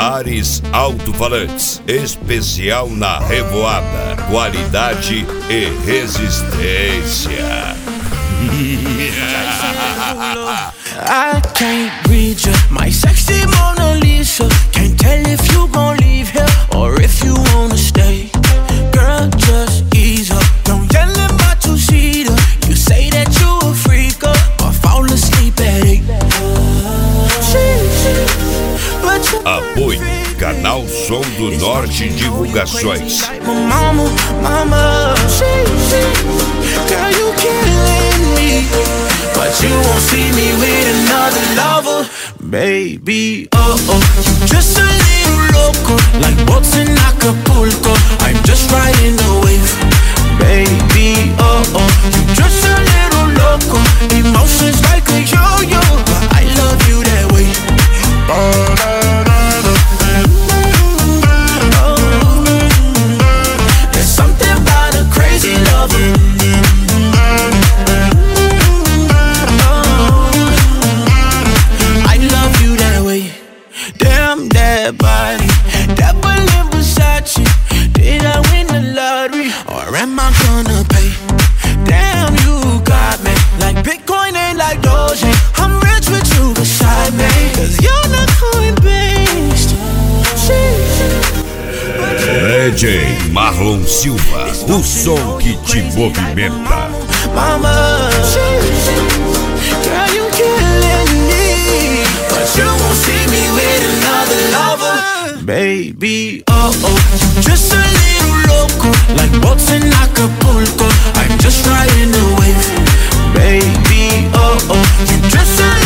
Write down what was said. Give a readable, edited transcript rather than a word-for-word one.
Ares Alto-Falantes, especial na revoada, qualidade e resistência. I can't read you, my sexy Mona Lisa. Can't tell if you gon' leave here or if you wanna stay. Girl, just ease up, don't yell at my two-seater. You say that you a freak, but fall asleep at 8. Apoio Canal Som do Norte Divulgações. Mama, girl, you killing me, but you won't see me with another lover, baby. Oh, you just a little loco, like boats in Acapulco. I'm just riding the wave, baby. Oh, you just a little loco, emotions like a yo-yo, but I love you that way. There's something about a crazy lover. I love you that way. Damn that body, that Berlin Versace. Did I win the lottery or am I gonna pay? Damn, you got me like Bitcoin ain't like Doge. I'm rich with you beside me, 'cause you're not coin-based. DJ Marlon Silva, o som que te movimenta. Mama, girl, you killing me, but you won't see me with another lover, baby. Oh, just a little loco, like boats in Acapulco. I'm just riding the wave, baby. Oh, you just a